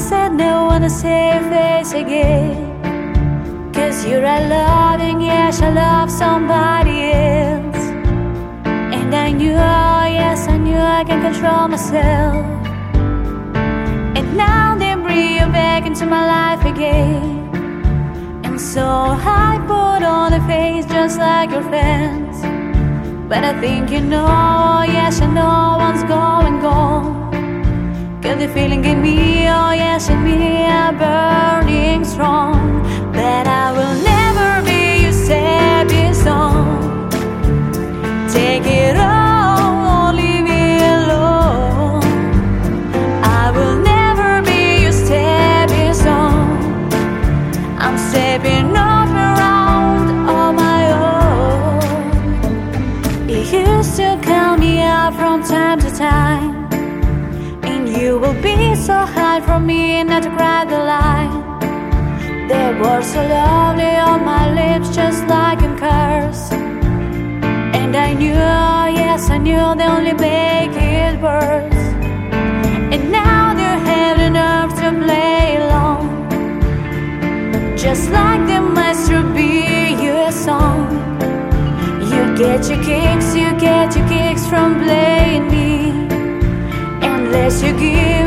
said no one to save face again. 'Cause you're a loving, yes, I love somebody else. And I knew, yes, I knew I can control myself. And now they bring you back into my life again. And so I put on a face just like your friends. But I think you know, yes, I know one's going gone. 'Cause the feeling in me, oh yes, in me are burning strong. But I will never be your stepping stone. Take it all, leave me alone. I will never be your stepping stone. I'm stepping up around on my own. You used to call me out from time to time. You will be so hard for me not to cry the line. They were so lovely on my lips, just like a curse. And I knew, yes, I knew they only make it worse. And now they have the nerve to play along, just like the master be your song. You get your kicks from playing me. Unless you give